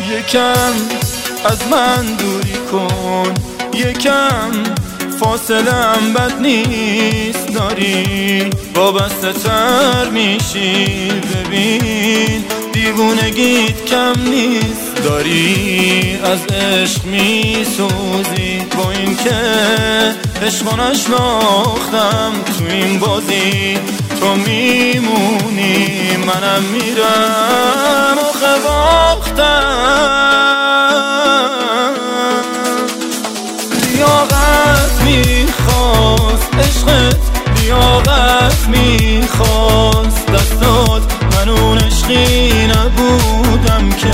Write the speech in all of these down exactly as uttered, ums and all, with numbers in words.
یکم از من دوری کن، یکم فاصله‌ام بد نیست، داری وابسته تر میشی، ببین دیوونگیت کم نیست، داری از عشق میسوزی، با این که عشق نشناختم تو این بازی، تو میمونی منم میرم آخه باختم. لیاقت میخواست عشقت، لیاقت میخواست دستات، من اون عشقی نبودم که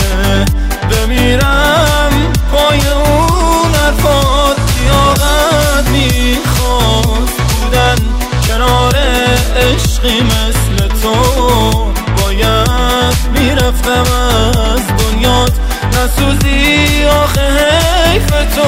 بمیرم پای اون حرفات. لیاقت میخواست بودن کنار عشقی مثل تو، باید میرفتم از دنیات نسوزی آخه حیف تو.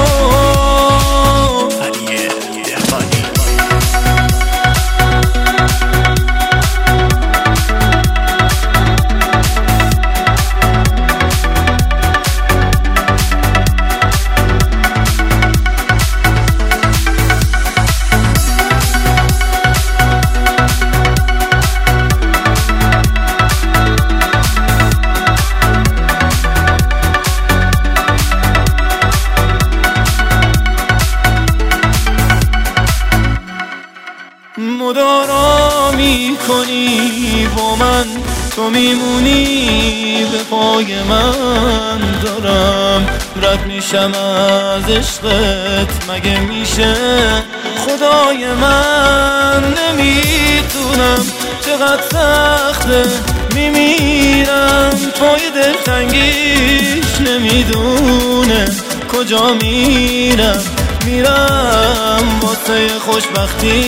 مدارا می کنی با من، تو میمونی به پای من، دارم رد میشم از عشقت، مگه میشه خدای من؟ نمیتونم چقدر سخته میمیرم پای دلتنگیش، نمیدونه کجا میرم، میرم واسه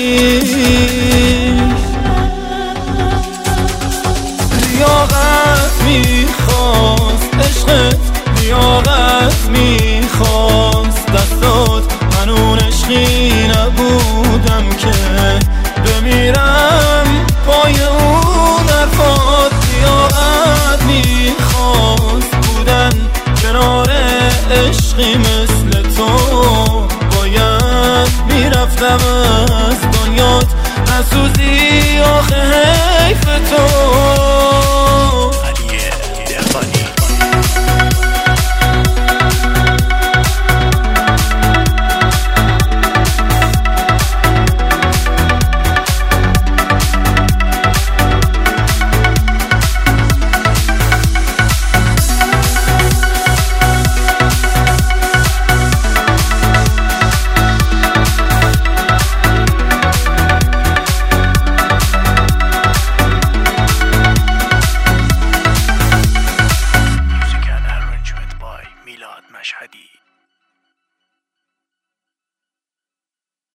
خوشبختی. لیاقت